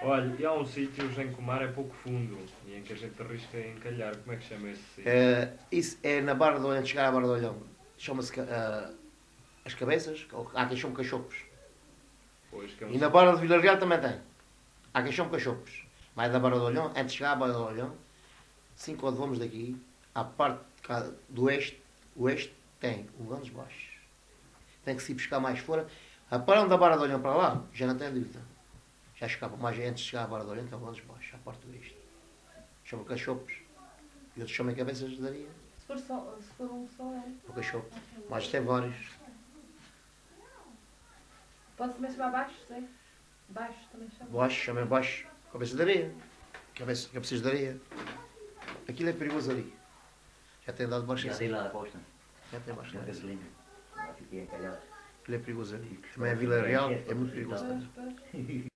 Olha, e há um sítio em que o mar é pouco fundo e em que a gente arrisca em encalhar. Como é que chama esse sítio? Isso é na Barra do Olhão, de chegar à Barra do Olhão. Chama-se As Cabeças, ou há quem chame Cachopos. Pois, que é um E na sítio. Barra do Vila Real também tem. Há quem chame Cachopos. Vai da Barra do Olhão, antes de chegar à Barra do Olhão, 5 vamos daqui, à parte de cá, do oeste, tem o Grandes Baixos. Tem que se ir buscar mais fora. A parão da Barra do Olhão para lá, já não tem dúvida. Já chegava mais antes de chegar à Barra do Olhão, tem o Grandes Baixos, à parte do oeste. Chama Cachopos. E outros chamam Cabeças de Areia. Se for um só, é. O Cachopos. Mas tem vários. Posso também chamar baixo, sei? Baixo também chama. Baixo, chamem baixo. Cabeça de areia. Cabeças de areia. Aquilo é perigoso ali. Já tem dado baixo Já assim. dei lá a costa, Já tem baixo na ali. gasolina. Lá fiquei encalhado. Aquilo é perigoso ali. Também a Vila Real é muito perigoso. Pois, pois.